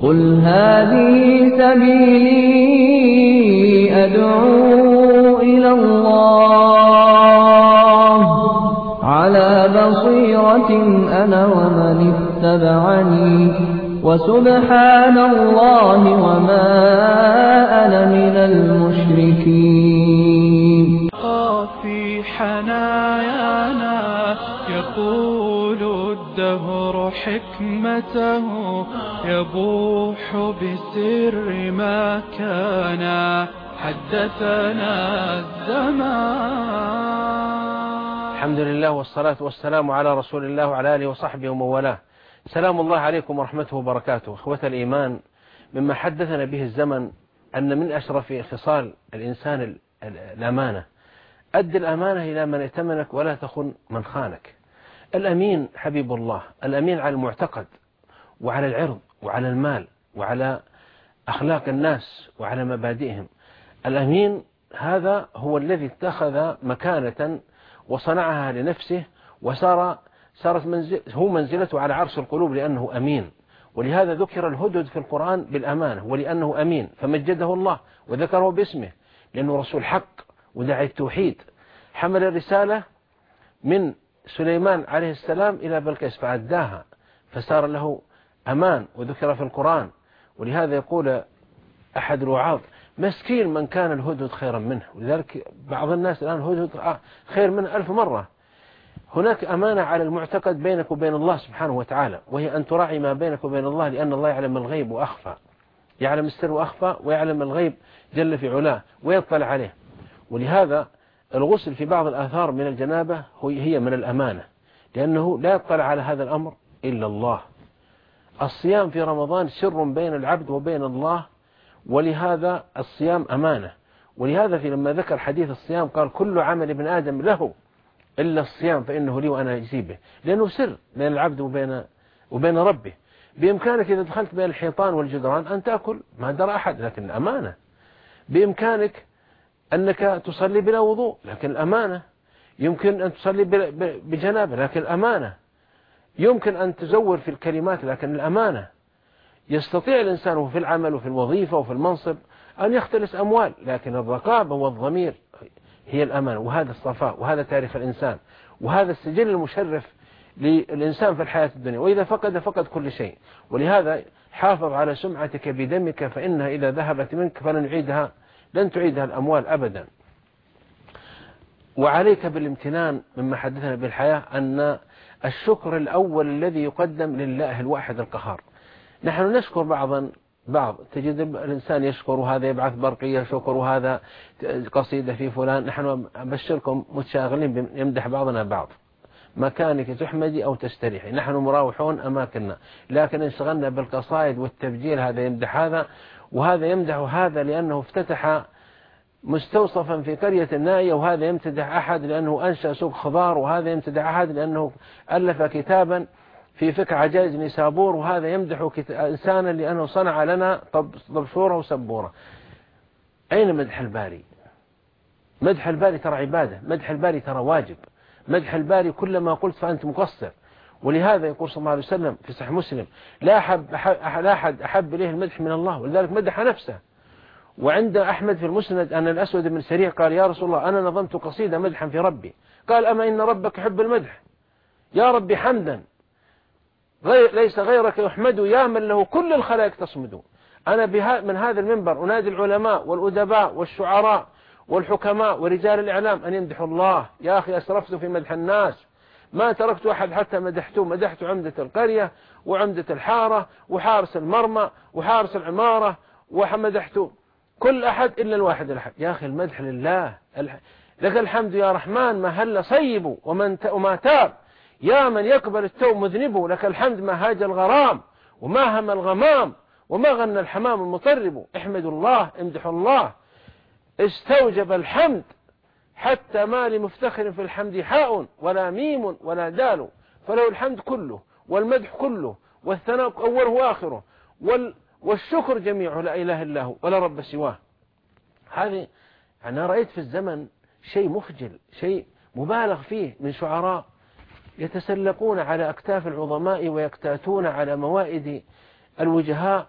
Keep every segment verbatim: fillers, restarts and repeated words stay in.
قل هذه سبيلي أدعو إلى الله على بصيرة أنا ومن اتبعني وسبحان الله وما أنا من المشركين. في حنايانا يقول الدهر حكمته يبوح بسر ما كان حدثنا الزمان. الحمد لله والصلاة والسلام على رسول الله وعلى آله وصحبه وموالاه. سلام الله عليكم ورحمته وبركاته. إخوة الإيمان، مما حدثنا به الزمن أن من أشرف خصال الإنسان الأمانة. أد الأمانة إلى من ائتمنك ولا تخن من خانك. الأمين حبيب الله، الأمين على المعتقد وعلى العرض وعلى المال وعلى أخلاق الناس وعلى مبادئهم. الأمين هذا هو الذي اتخذ مكانة وصنعها لنفسه وصار صارت منزل هو منزلته على عرش القلوب لأنه أمين. ولهذا ذكر الهدهد في القرآن بالأمانة ولأنه أمين فمجده الله وذكره باسمه لأنه رسول حق وداعي التوحيد. حمل الرسالة من سليمان عليه السلام إلى بلقيس فأداها فصار له أمان وذكر في القرآن. ولهذا يقول أحد الوعاظ مسكين من كان الهدهد خيرا منه. ولذلك بعض الناس الآن الهدهد خير منه ألف مرة. هناك أمانة على المعتقد بينك وبين الله سبحانه وتعالى، وهي أن تراعي ما بينك وبين الله، لأن الله يعلم الغيب وأخفى، يعلم السر وأخفى، ويعلم الغيب جل في علاه ويطلع عليه. ولهذا الغسل في بعض الآثار من الجنابة هي من الأمانة، لأنه لا يطلع على هذا الأمر إلا الله. الصيام في رمضان سر بين العبد وبين الله، ولهذا الصيام أمانة. ولهذا في لما ذكر حديث الصيام قال كل عمل ابن آدم له إلا الصيام فإنه لي وأنا أجزي به، لأنه سر بين العبد وبين وبين ربه. بإمكانك إذا دخلت بين الحيطان والجدران أن تأكل ما درى أحد، لكن الأمانة. بإمكانك أنك تصلي بلا وضوء، لكن الأمانة. يمكن أن تصلي بجنابة، لكن الأمانة. يمكن أن تزور في الكلمات، لكن الأمانة. يستطيع الإنسان في العمل وفي الوظيفة وفي المنصب أن يختلس أموال، لكن الرقابة والضمير هي الأمانة. وهذا الصفاء وهذا تاريخ الإنسان وهذا السجل المشرف للإنسان في الحياة الدنيا. وإذا فقد فقد كل شيء. ولهذا حافظ على سمعتك بدمك فإنها إذا ذهبت منك فلن يعيدها لن تعيدها الأموال أبدا. وعليك بالامتنان مما حدثنا بالحياة أن الشكر الأول الذي يقدم لله الواحد القهار. نحن نشكر بعضا بعض، تجد الإنسان يشكر وهذا يبعث برقية شكر وهذا قصيدة في فلان. نحن أبشركم متشاغلين يمدح بعضنا بعض. مكانك تحمدي أو تستريحي، نحن مراوحون أماكننا، لكن انشغلنا بالقصائد والتبجيل، هذا يمدح هذا وهذا يمدح هذا لأنه افتتح مستوصفا في قرية نائية، وهذا يمتدح أحد لأنه أنشأ سوق خضار، وهذا يمتدح أحد لأنه ألف كتابا في فقه عجائز نيسابور، وهذا يمدح إنسانا لأنه صنع لنا طبشورة وسبورة. أين مدح الباري؟ مدح الباري ترى عبادة، مدح الباري ترى واجب، مدح الباري كلما قلت فأنت مقصر. ولهذا يقول صلى الله عليه وسلم في صحيح مسلم لا أحب, أحب, لا أحد أحب إليه المدح من الله، ولذلك مدح نفسه. وعند أحمد في المسند أن الأسود بن سريع قال يا رسول الله أنا نظمت قصيدة مدحا في ربي، قال أما إن ربك يحب المدح، يا ربي حمدا غير ليس غيرك يحمد يا من له كل الخلائق تصمد. أنا بها من هذا المنبر أنادي العلماء والأدباء والشعراء والحكماء ورجال الإعلام أن يمدحوا الله. يا أخي أسرفت في مدح الناس، ما تركت أحد حتى مدحته. مدحت عمدة القرية وعمدة الحارة وحارس المرمى وحارس العمارة ومدحت كل أحد إلا الواحد الأحد. يا أخي المدح لله، لك الحمد يا رحمن ما هل صيب ومن وما تاب، يا من يقبل التوب مذنبه، لك الحمد ما هاج الغرام وما هم الغمام وما غنى الحمام المطرب. احمدوا الله، امدحوا الله. استوجب الحمد حتى ما لمفتخر في الحمد حاء ولا ميم ولا دال، فله الحمد كله والمدح كله والثناء أوله وآخره والشكر جميعه، لا إله إلا هو ولا رب سواه. هذه أنا رأيت في الزمن شيء مخجل، شيء مبالغ فيه من شعراء يتسلقون على أكتاف العظماء ويكتاتون على موائد الوجهاء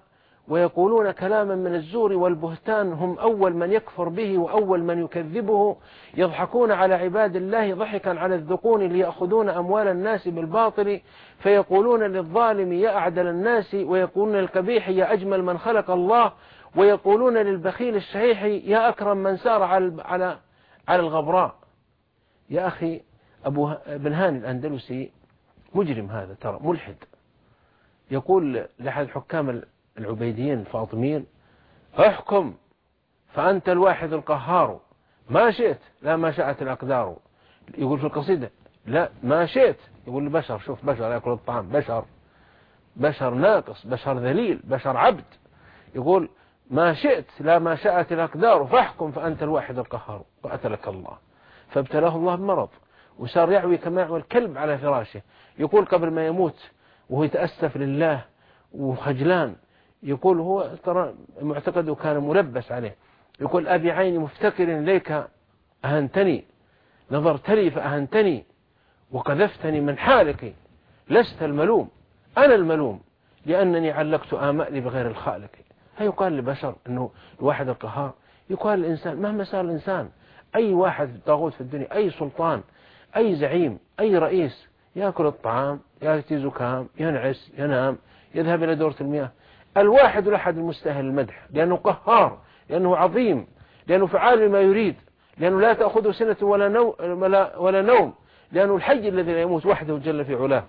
ويقولون كلاما من الزور والبهتان، هم أول من يكفر به وأول من يكذبه، يضحكون على عباد الله ضحكا على الذقون ليأخذون أموال الناس بالباطل، فيقولون للظالم يا أعدل الناس، ويقولون للقبيح يا أجمل من خلق الله، ويقولون للبخيل الشحيح يا أكرم من سار على على على الغبراء. يا أخي أبو بن هاني الأندلسي مجرم، هذا ترى ملحد، يقول لأحد حكام العبيديين الفاطميين احكم فأنت الواحد القهار، ما شئت لا ما شاءت الأقدار. يقول في القصيدة لا ما شئت، يقول البشر، شوف بشر يأكل الطعام، بشر بشر ناقص، بشر ذليل، بشر عبد، يقول ما شئت لا ما شاءت الأقدار فاحكم فأنت الواحد القهار، وقتلك الله. فابتلاه الله بمرض وصار يعوي كما يعوي الكلب على فراشه. يقول قبل ما يموت وهو يتأسف لله وخجلان، يقول هو ترى معتقده كان ملبس عليه، يقول أبي عيني مفتكر إليك أهنتني، نظرت لي فأهنتني وقذفتني من حالك، لست الملوم أنا الملوم لأنني علقت آمالي بغير الخالق. هيقال لبشر أنه الواحد القهار، يقال الإنسان مهما صار الإنسان، أي واحد طاغوت في الدنيا، أي سلطان، أي زعيم، أي رئيس، يأكل الطعام، يأتي زكام، ينعس، ينام، يذهب إلى دورة المياه. الواحد الأحد المستاهل المدح، لأنه قهار، لأنه عظيم، لأنه فعال لما يريد، لأنه لا تأخذه سنة ولا نوم, ولا نوم، لأنه الحي الذي لا يموت وحده جل في علاه.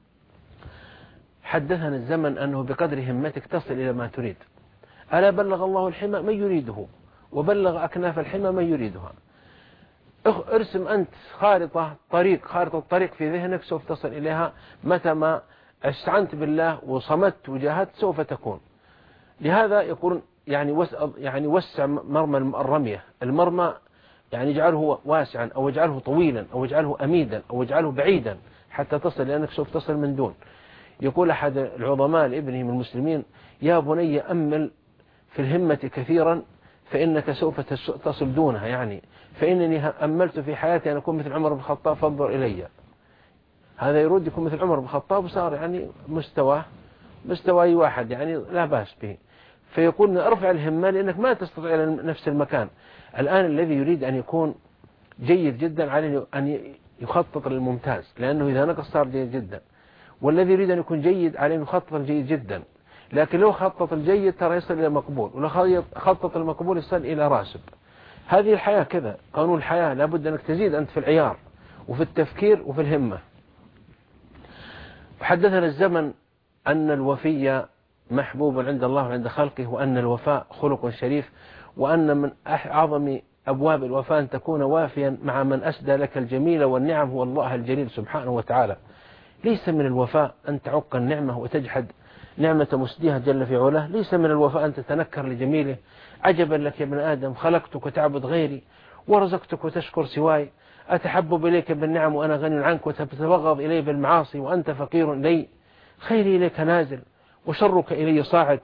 حدثنا الزمن أنه بقدر همتك تصل إلى ما تريد. ألا بلغ الله الحمى من يريده، وبلغ أكناف الحمى من يريدها. ارسم أنت خارطة طريق، خارطة الطريق في ذهنك سوف تصل إليها متى ما استعنت بالله وصمت وجاهدت سوف تكون. لهذا يقولون يعني وسع يعني وسع مرمى الرمية، المرمى يعني اجعله واسعا أو اجعله طويلا أو اجعله أميدا أو اجعله بعيدا حتى تصل، لأنك سوف تصل من دون. يقول أحد العظماء لابنه من المسلمين يا بني أمل في الهمة كثيرا فإنك سوف تصل دونها، يعني فإنني أملت في حياتي أن أكون مثل عمر بن الخطاب فانظر إلي. هذا يرد يكون مثل عمر بن الخطاب وصار يعني مستواه مستوى أي واحد، يعني لا بأس به. فيقول ارفع الهمة لأنك ما تستطيع إلى نفس المكان. الآن الذي يريد أن يكون جيد جدا عليه أن يخطط للممتاز، لأنه إذا نقص صار جيد جدا. والذي يريد أن يكون جيد عليه يخطط الجيد جدا، لكن لو خطط الجيد ترى يصل إلى مقبول، ولو خطط المقبول يصل إلى راسب. هذه الحياة كذا، قانون الحياة، لابد أنك تزيد أنت في العيار وفي التفكير وفي الهمة. وحدثنا الزمن أن الوفي محبوب عند الله وعند خلقه، وأن الوفاء خلق شريف، وأن من أعظم أبواب الوفاء أن تكون وافيا مع من أسدى لك الجميل والنعم هو الله الجليل سبحانه وتعالى. ليس من الوفاء أن تعق النعمة وتجحد نعمة مسديها جل في علاه، ليس من الوفاء أن تتنكر لجميله. عجبا لك يا ابن آدم خلقتك وتعبد غيري ورزقتك وتشكر سواي، أتحبب إليك بالنعم وأنا غني عنك وتتبغض إلي بالمعاصي وأنت فقير إلي، خيري إليك نازل وشرك إلي صاعد.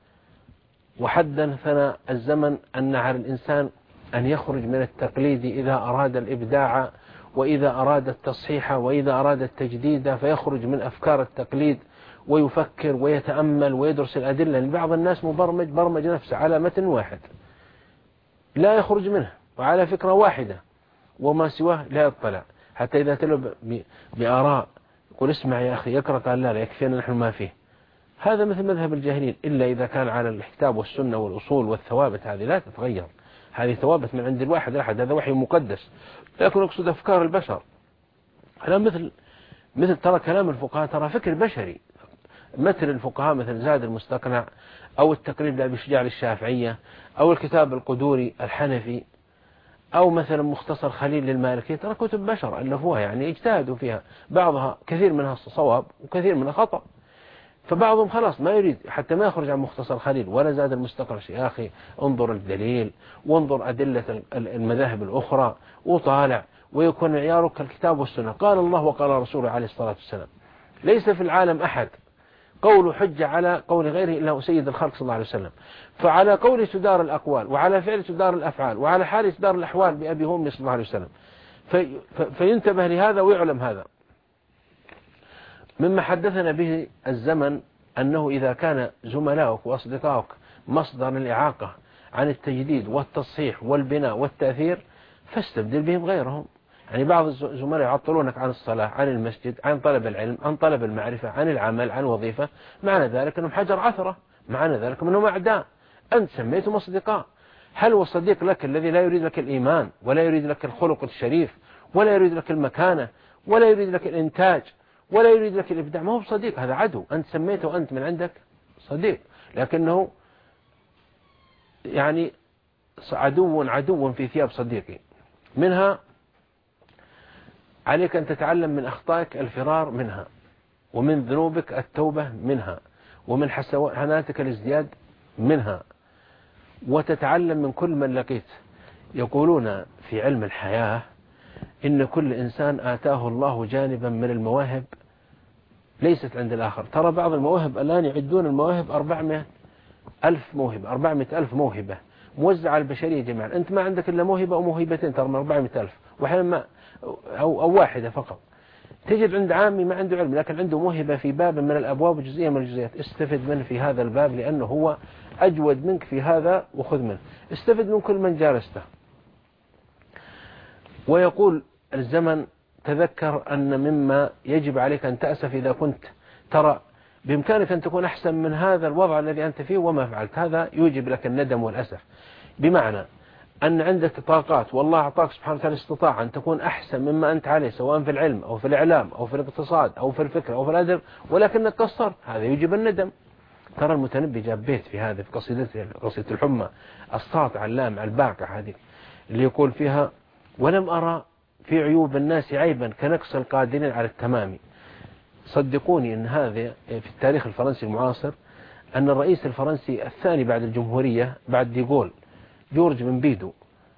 وحدثنا الزمن أن على الإنسان أن يخرج من التقليد إذا أراد الإبداع وإذا أراد التصحيح وإذا أراد التجديد، فيخرج من أفكار التقليد ويفكر ويتأمل ويدرس الأدلة. بعض الناس مبرمج برمج نفسه على متن واحد لا يخرج منه وعلى فكرة واحدة وما سواه لا يطلع، حتى إذا تلو بآراء يقول اسمع يا أخي يقرأ قال لا لا يكفينا نحن ما فيه. هذا مثل مذهب الجاهلين، إلا إذا كان على الكتاب والسنة والأصول والثوابت، هذه لا تتغير، هذه ثوابت من عند الواحد الأحد، هذا وحي مقدس. لكن أقصد أفكار البشر، هذا مثل مثل ترى كلام الفقهاء ترى فكر بشري، مثل الفقهاء مثل زاد المستقنع أو التقريب لأبي شجاع الشافعية أو الكتاب القدوري الحنفي أو مثلا مختصر خليل للمالكي، ترى كتب بشر ألفوها يعني اجتهدوا فيها، بعضها كثير منها صواب وكثير منها خطأ. فبعضهم خلاص ما يريد حتى ما يخرج عن مختصر خليل ولا زاد المستقنع. يا أخي انظر الدليل وانظر أدلة المذاهب الأخرى وطالع، ويكون عيارك الكتاب والسنة، قال الله وقال رسوله عليه الصلاة والسلام. ليس في العالم أحد قول حجة على قول غيره إلا سيد الخلق صلى الله عليه وسلم. فعلى قول تدار الأقوال وعلى فعل تدار الأفعال وعلى حال تدار الأحوال بأبي هم صلى الله عليه وسلم. في فينتبه لهذا ويعلم هذا. مما حدثنا به الزمن أنه إذا كان زملاؤك وأصدقائك مصدر الإعاقة عن التجديد والتصحيح والبناء والتأثير فاستبدل بهم غيرهم. يعني بعض الزملاء يعطلونك عن الصلاة، عن المسجد، عن طلب العلم، عن طلب المعرفة، عن العمل، عن وظيفة، معنى ذلك أنهم حجر عثرة، معنى ذلك أنهم أعداء، أنت سميتهم أصدقاء. هل هو صديق لك الذي لا يريد لك الإيمان ولا يريد لك الخلق الشريف ولا يريد لك المكانة ولا يريد لك الإنتاج ولا يريد لك الإبداع؟ ما هو صديق، هذا عدو. أنت سميته أنت من عندك صديق، لكنه يعني عدو عدو في ثياب صديقي. منها عليك أن تتعلم من أخطائك الفرار منها، ومن ذنوبك التوبة منها، ومن حسناتك الازدياد منها، وتتعلم من كل من لقيت. يقولون في علم الحياة إن كل إنسان آتاه الله جانبا من المواهب ليست عند الآخر. ترى بعض المواهب الآن يعدون المواهب أربعمائة ألف موهبة، أربعمائة ألف موهبة موزعة على البشرية جميعا. أنت ما عندك إلا موهبة أو موهبتين، ترى من أربعمائة ألف، وحين ما أو, أو واحدة فقط. تجد عند عامي ما عنده علم لكن عنده موهبة في باب من الأبواب وجزئية من الجزئيات، استفد منه في هذا الباب لأنه هو أجود منك في هذا وخذ منه، استفد من كل من جالسته. ويقول الزمن تذكر أن مما يجب عليك أن تأسف إذا كنت ترى بإمكانك أن تكون أحسن من هذا الوضع الذي أنت فيه وما فعلت، هذا يوجب لك الندم والأسف. بمعنى أن عندك طاقات والله أعطاك سبحانه وتعالى استطاع أن تكون أحسن مما أنت عليه، سواء في العلم أو في الإعلام أو في الاقتصاد أو في الفكر أو في الأدب، ولكنك قصرت، هذا يوجب الندم. ترى المتنبي جاب بيت في هذا في قصيدته قصيدة الحمى الساطعة اللامعة الباقعة هذه اللي يقول فيها: ولم أرى في عيوب الناس عيبا كنقص القادرين على التمام. صدقوني أن هذا في التاريخ الفرنسي المعاصر، أن الرئيس الفرنسي الثاني بعد الجمهورية بعد ديغول جورج بنبيدو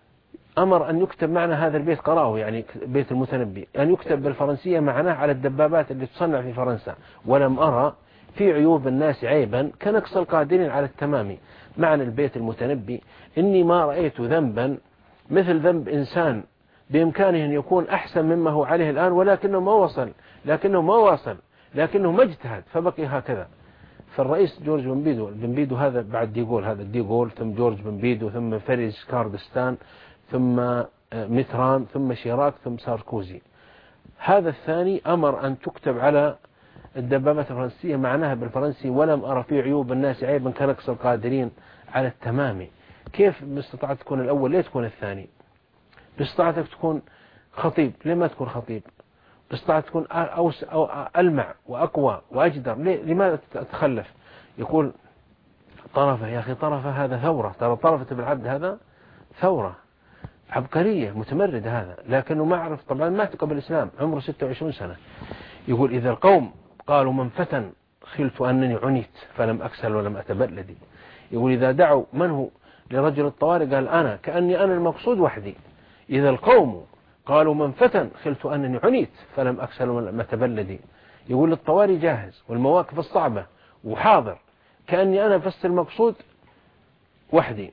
أمر أن يكتب معنا هذا البيت، قرأه يعني بيت المتنبي، أن يكتب بالفرنسية معناه على الدبابات اللي تصنع في فرنسا: ولم أرى في عيوب الناس عيبا كنقص القادرين على التمام. معنى البيت المتنبي: إني ما رأيت ذنبا مثل ذنب إنسان بإمكانه أن يكون أحسن مما هو عليه الآن، ولكنه ما وصل لكنه ما وصل لكنه ما اجتهد فبقي هكذا. فالرئيس جورج بنبيدو بنبيدو هذا بعد ديغول، هذا ديغول ثم جورج بنبيدو ثم فريز كاردستان ثم ميتران ثم شيراك ثم ساركوزي. هذا الثاني أمر أن تكتب على الدبابات الفرنسية معناها بالفرنسي: ولم أرى في عيوب الناس عيبا كنقص القادرين على التمام. كيف باستطاعت تكون الأول ليه تكون الثاني؟ باستطاعتك تكون خطيب ليه ما تكون خطيب؟ باستطاعت تكون أوس أو ألمع وأقوى وأجدر ليه لماذا تتخلف؟ يقول طرفة، يا أخي طرفة هذا ثورة، ترى طرفة بالعبد هذا ثورة عبقرية متمرد هذا، لكنه ما عرف طبعا مات قبل الإسلام عمره ستة وعشرين سنة. يقول: إذا القوم قالوا من فتن خلت أنني عنيت فلم أكسل ولم أتبلد. يقول: إذا دعوا من هو لرجل الطوارئ قال: أنا، كأني أنا المقصود وحدي. إذا القوم قالوا من فتن خلت أنني عنيت فلم أكسل ولم أتبلد. يقول: الطوارئ جاهز والمواقف الصعبة وحاضر، كأني أنا بس المقصود وحدي.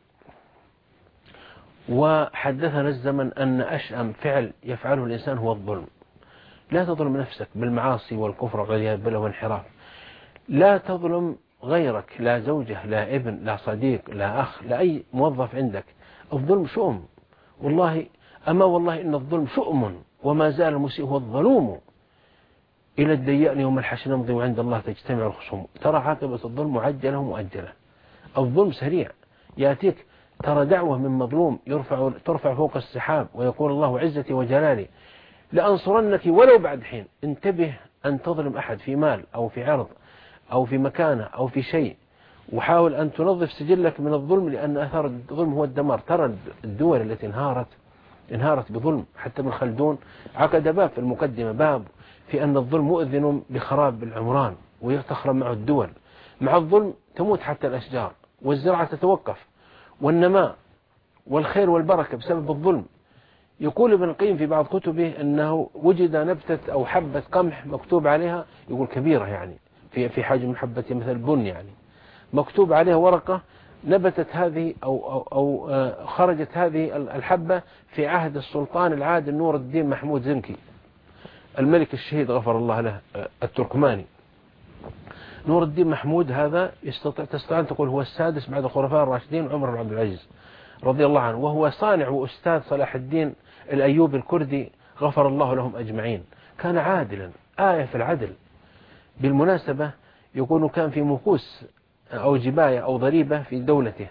وحدثنا الزمن أن أشأم فعل يفعله الإنسان هو الظلم. لا تظلم نفسك بالمعاصي والكفر والعياذ بالله والانحراف. لا تظلم غيرك، لا زوجة لا ابن لا صديق لا أخ لا أي موظف عندك. الظلم شؤم، والله أما والله إن الظلم شؤم، وما زال المسيء هو الظلوم. إلى الديان يوم الحشر نمضي وعند الله تجتمع الخصوم. ترى عاقبة الظلم معجلة ومؤجلة. الظلم سريع يأتيك. ترى دعوة من مظلوم يرفع ترفع فوق السحاب ويقول: الله عزتي وجلالي لأنصرنك ولو بعد حين. انتبه أن تظلم أحد في مال أو في عرض أو في مكانة أو في شيء، وحاول أن تنظف سجلك من الظلم، لأن أثار الظلم هو الدمار. ترى الدول التي انهارت انهارت بظلم. حتى ابن خلدون عقد باب في المقدمة، باب في أن الظلم مؤذن بخراب العمران ويتخرب معه الدول. مع الظلم تموت حتى الأشجار والزرعة تتوقف والنماء والخير والبركة بسبب الظلم. يقول ابن القيم في بعض كتبه أنه وجد نبتة أو حبة قمح مكتوب عليها، يقول كبيرة يعني في في حجم حبة مثل البن يعني، مكتوب عليها ورقة: نبتت هذه أو, أو, أو خرجت هذه الحبة في عهد السلطان العادل نور الدين محمود زنكي الملك الشهيد غفر الله له التركماني. نور الدين محمود هذا يستطيع تستطيع أن تقول هو السادس بعد الخلفاء الراشدين عمر بن عبد العزيز رضي الله عنه، وهو صانع وأستاذ صلاح الدين الأيوبي الكردي غفر الله لهم أجمعين. كان عادلا آية في العدل. بالمناسبة يكون كان في مكوس أو جباية أو ضريبة في دولته،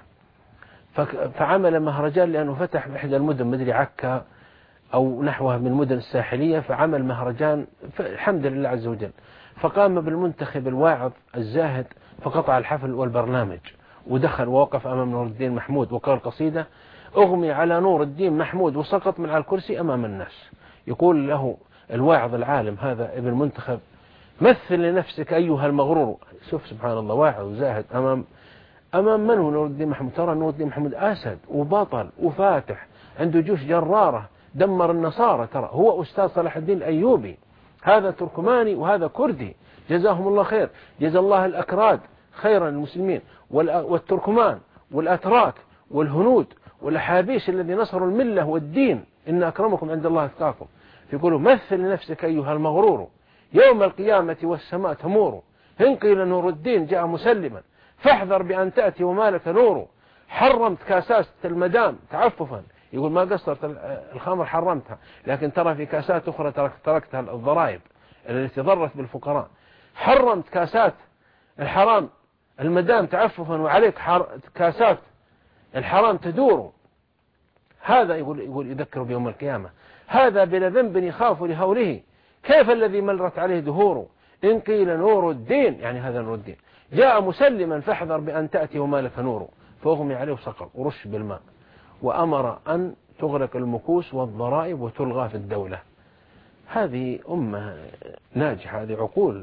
فعمل مهرجان لأنه فتح بإحدى المدن مدري عكا أو نحوها من المدن الساحلية، فعمل مهرجان الحمد لله عز وجل. فقام بالمنتخب الواعظ الزاهد فقطع الحفل والبرنامج ودخل ووقف أمام نور الدين محمود وقال قصيدة أغمي على نور الدين محمود وسقط من على الكرسي أمام الناس. يقول له الواعظ العالم هذا ابن منتخب مثل لنفسك أيها المغرور. شوف سبحان الله، واعظ وزاهد أمام أمام من هو نور الدين محمود؟ ترى نور الدين محمود أسد وبطل وفاتح، عنده جيوش جرارة دمر النصارى. ترى هو أستاذ صلاح الدين الأيوبي، هذا تركماني وهذا كردي، جزاهم الله خير. جزا الله الأكراد خيرا المسلمين والتركمان والأتراك والهنود والأحابيش الذي نصروا الملة والدين، إن أكرمكم عند الله أتقاكم. يقولوا مثل لنفسك أيها المغرور يوم القيامة والسماء تمور، إن قيل نور الدين جاء مسلما فاحذر بأن تأتي وما لك نور. حرمت كاسات المدام تعففا، يقول ما قصرت الخمر حرمتها، لكن ترى في كاسات أخرى تركتها الضرائب التي ضرت بالفقراء. حرمت كاسات الحرام المدام تعففا وعليك كاسات الحرام تدور. هذا يقول يقول يذكر بيوم القيامة، هذا بلا ذنب يخاف لهوله كيف الذي مرت عليه دهوره. إن قيل نور الدين يعني هذا نور الدين جاء مسلما فاحذر بأن تأتي وما لك نور. فأغمي عليه وسقط ورش بالماء، وأمر أن تغرق المكوس والضرائب وتلغى في الدولة. هذه أمة ناجحة، هذه عقول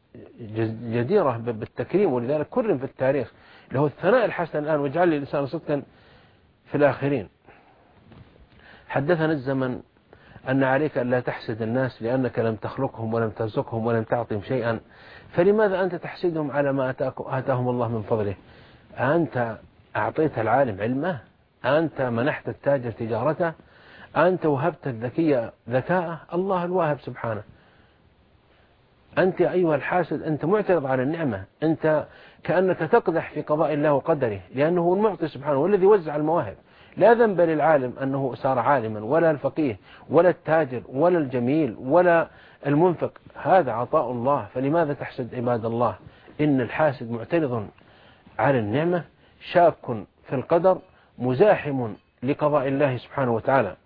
جديرة بالتكريم، ولذلك كرم في التاريخ له الثناء الحسن الآن واجعل لي لسان صدقا في الآخرين. حدثنا الزمن أن عليك أن لا تحسد الناس لأنك لم تخلقهم ولم ترزقهم ولم تعطهم شيئا، فلماذا أنت تحسدهم على ما آتاهم الله من فضله؟ أنت أعطيت العالم علمه؟ أنت منحت التاجر تجارته؟ أنت وهبت الذكية ذكاءه؟ الله الواهب سبحانه. أنت أيها الحاسد أنت معترض على النعمة، أنت كأنك تقدح في قضاء الله وقدره، لأنه هو المعطي سبحانه والذي وزع المواهب. لا ذنب للعالم أنه صار عالما، ولا الفقيه ولا التاجر ولا الجميل ولا المنفق، هذا عطاء الله. فلماذا تحسد عباد الله؟ إن الحاسد معترض على النعمة، شاك في القدر، مزاحم لقضاء الله سبحانه وتعالى.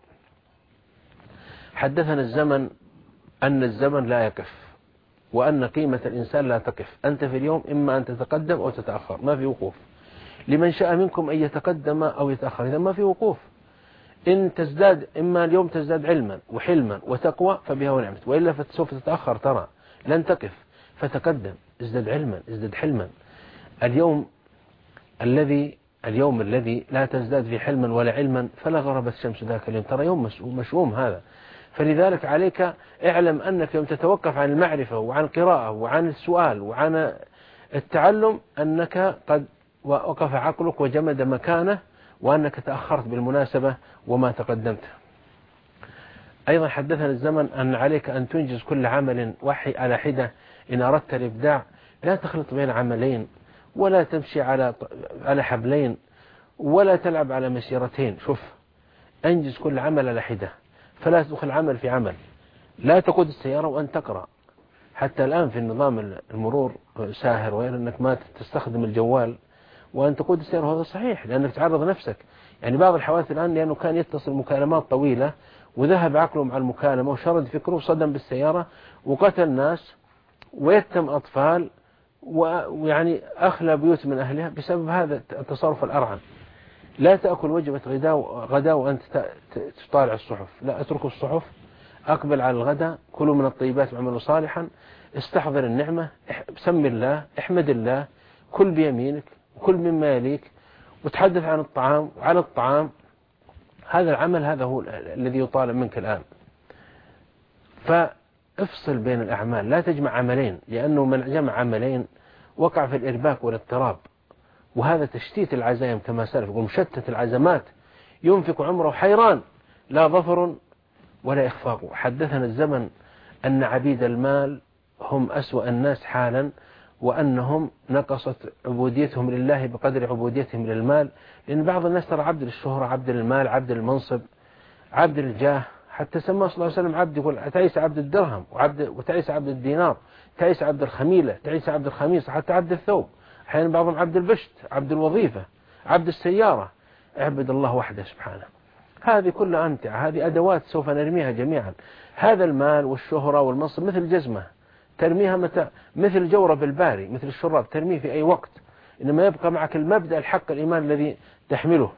حدثنا الزمن أن الزمن لا يقف، وأن قيمة الإنسان لا تقف. أنت في اليوم إما أن تتقدم أو تتأخر، ما في وقوف. لمن شاء منكم أن يتقدم أو يتأخر، إذا ما في وقوف. إن تزداد إما اليوم تزداد علما وحلما وتقوى فبها ونعمت، وإلا فسوف تتأخر، ترى لن تقف. فتقدم، ازدد علما ازدد حلما. اليوم الذي اليوم الذي لا تزداد في حلما ولا علما فلا غربت الشمس ذاك اليوم، ترى يوم مشؤوم هذا. فلذلك عليك اعلم أنك يوم تتوقف عن المعرفة وعن القراءة وعن السؤال وعن التعلم أنك قد وقف عقلك وجمد مكانه، وأنك تأخرت بالمناسبة وما تقدمت. أيضا حدثنا الزمن أن عليك أن تنجز كل عمل وحي على حدة. إن أردت الإبداع لا تخلط بين عملين، ولا تمشي على على حبلين، ولا تلعب على مسيرتين. شوف، أنجز كل عمل على حدة، فلا تدخل عمل في عمل. لا تقود السيارة وأن تقرأ. حتى الآن في النظام المرور ساهر، وغير أنك ما تستخدم الجوال وأن تقود السيارة، هذا صحيح لأنك تعرض نفسك. يعني بعض الحوادث الآن لأنه كان يتصل مكالمات طويلة وذهب عقله مع المكالمة وشرد فكره وصدم بالسيارة وقتل ناس ويتم أطفال، ويعني أخلى بيوت من أهلها بسبب هذا التصرف الأرعن. لا تأكل وجبة غداء وأنت تطالع الصحف، لا، اتركوا الصحف، أقبل على الغداء، كلوا من الطيبات وعملوا صالحا، استحضر النعمة، سم الله، احمد الله، كل بيمينك وكل مما يليك، وتحدث عن الطعام وعلى الطعام. هذا العمل هذا هو الذي يطالب منك الآن. فافصل بين الأعمال، لا تجمع عملين، لأنه من جمع عملين وقع في الإرباك والاضطراب، وهذا تشتيت العزائم كما سلف، ومشتت العزمات، ينفق عمره حيران لا ظفر ولا إخفاق. حدثنا الزمن أن عبيد المال هم أسوأ الناس حالا، وأنهم نقصت عبوديتهم لله بقدر عبوديتهم للمال. لأن بعض الناس ترى عبد للشهرة، عبد للمال، عبد للمنصب، عبد للجاه، حتى سماه صلى الله عليه وسلم عبد، يقول تعيس عبد الدرهم وعبد وتعيس عبد الدينار، تعيس عبد الخميلة، تعيس عبد الخميصة، حتى عبد الثوب، أحيانا بعضهم عبد البشت، عبد الوظيفة، عبد السيارة. اعبد الله وحده سبحانه. هذه كلها أمتعة، هذه أدوات سوف نرميها جميعا. هذا المال والشهرة والمنصب مثل جزمة ترميها متى، مثل جورة بالباري، مثل الشراب ترميه في أي وقت، إنما يبقى معك المبدأ الحق الإيمان الذي تحمله.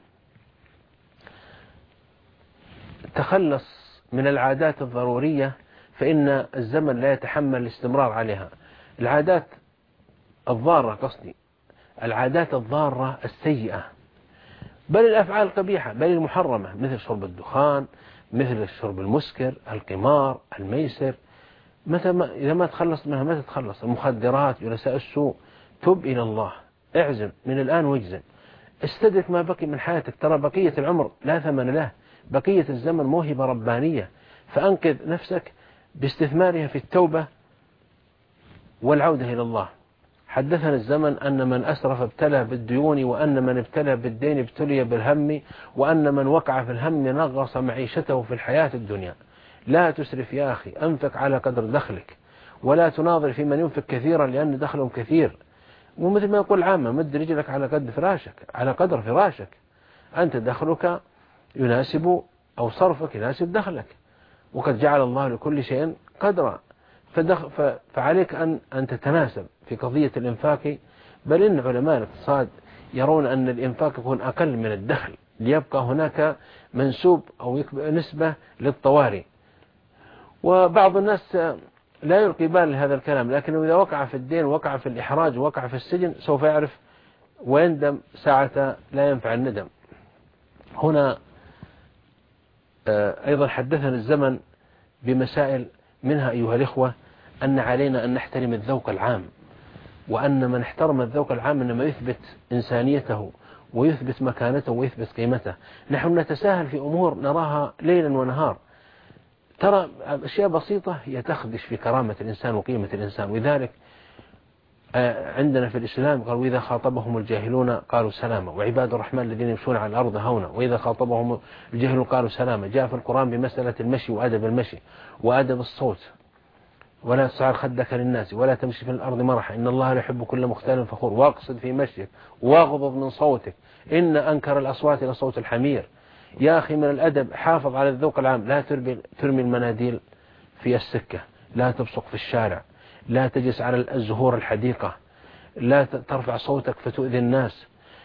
تخلص من العادات الضرورية، فإن الزمن لا يتحمل الاستمرار عليها. العادات الضارة، قصدي العادات الضارة السيئة، بل الأفعال القبيحة، بل المحرمة، مثل شرب الدخان، مثل الشرب المسكر، القمار، الميسر. متى ما إذا ما تخلص منها ما تتخلص. المخدرات، جلساء السوء. تب إلى الله، اعزم من الآن واجزم، استدرك ما بقي من حياتك. ترى بقية العمر لا ثمن له، بقية الزمن موهبة ربانية، فأنقذ نفسك باستثمارها في التوبة والعودة إلى الله. حدثنا الزمن أن من أسرف ابتلى بالديون، وأن من ابتلى بالدين ابتلي بالهم، وأن من وقع في الهم نغص معيشته في الحياة الدنيا. لا تسرف يا أخي، أنفق على قدر دخلك، ولا تناظر في من ينفق كثيرا لأن دخلهم كثير. ومثل ما يقول عامة، مد رجلك على قدر فراشك، على قدر فراشك. أنت دخلك يناسب أو صرفك يناسب دخلك، وقد جعل الله لكل شيء قدرا. فعليك أن أن تتناسب في قضية الإنفاق. بل إن علماء الاقتصاد يرون أن الإنفاق يكون أقل من الدخل، ليبقى هناك منسوب أو نسبة للطوارئ. وبعض الناس لا يلقي بال لهذا الكلام، لكنه إذا وقع في الدين، وقع في الإحراج، وقع في السجن، سوف يعرف ويندم ساعة لا ينفع الندم. هنا أيضا حدثنا الزمن بمسائل، منها أيها الإخوة أن علينا أن نحترم الذوق العام، وأن من احترم الذوق العام إنما يثبت إنسانيته ويثبت مكانته ويثبت قيمته. نحن نتساهل في أمور نراها ليلا ونهار، ترى أشياء بسيطة هي تخدش في كرامة الإنسان وقيمة الإنسان. ولذلك عندنا في الإسلام قال: وإذا خاطبهم الجاهلون قالوا سلاما، وعباد الرحمن الذين يمشون على الأرض هونا وإذا خاطبهم الجاهلون قالوا سلاما. جاء في القرآن بمسألة المشي وأدب المشي وأدب الصوت: ولا تصعر خدك للناس ولا تمشي في الأرض مرحا إن الله لا يحب كل مختال فخور، واقصد في مشيك واغضض من صوتك إن أنكر الأصوات لصوت الحمير. يا أخي من الأدب حافظ على الذوق العام، لا ترمي المناديل في السكة، لا تبصق في الشارع، لا تجلس على الزهور الحديقة، لا ترفع صوتك فتؤذي الناس،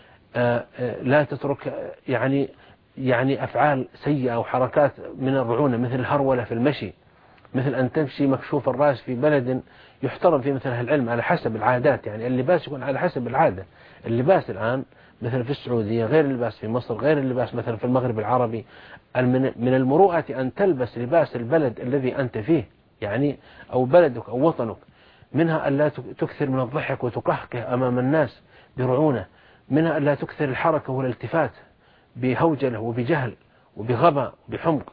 لا تترك يعني يعني أفعال سيئة وحركات من الرعونة مثل الهرولة في المشي، مثل أن تمشي مكشوف الرأس في بلد يحترم في مثل العلم على حسب العادات. يعني اللباس يكون على حسب العادة. اللباس الآن مثل في السعودية غير اللباس في مصر، غير اللباس مثلا في المغرب العربي. من المروءة أن تلبس لباس البلد الذي أنت فيه، يعني أو بلدك أو وطنك. منها أن لا تكثر من الضحك وتقهقه أمام الناس برعونة، منها أن لا تكثر الحركة والالتفات بهوجله وبجهل وبغباء وبحمق.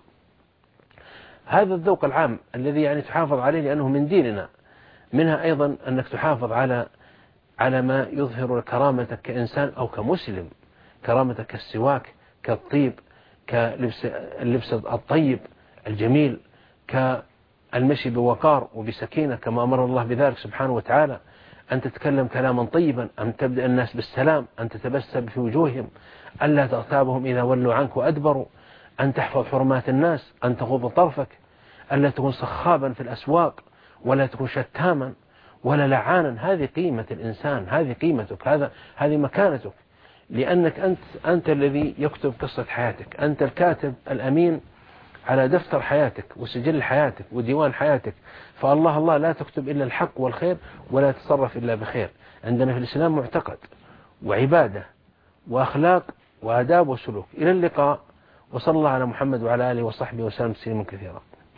هذا الذوق العام الذي يعني تحافظ عليه لأنه من ديننا. منها أيضا أنك تحافظ على على ما يظهر كرامتك كإنسان أو كمسلم، كرامتك كالسواك، كالطيب، كلبس اللبس الطيب الجميل، كالمشي بوقار وبسكينة كما أمر الله بذلك سبحانه وتعالى، أن تتكلم كلاما طيبا، أن تبدأ الناس بالسلام، أن تتبسم في وجوههم، أن لا تغتابهم إذا ولوا عنك وأدبروا، أن تحفظ حرمات الناس، أن تغض طرفك، أن لا تكون صخابا في الأسواق، ولا تكون شتاما ولا لعانا. هذه قيمة الإنسان، هذه قيمتك، هذا هذه مكانتك، لأنك أنت أنت الذي يكتب قصة حياتك، أنت الكاتب الأمين على دفتر حياتك وسجل حياتك وديوان حياتك. فالله الله لا تكتب إلا الحق والخير ولا تتصرف إلا بخير. عندنا في الإسلام معتقد وعبادة وأخلاق وآداب وسلوك. إلى اللقاء، وصلى الله على محمد وعلى آله وصحبه وسلم تسليما كثيرا.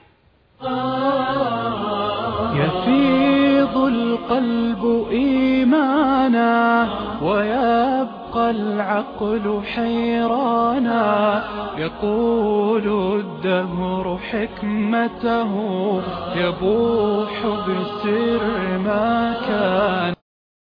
يفيض القلب إيمانا ويبقى العقل حيرانا، يقول الدهر حكمته يبوح بسر ما كان.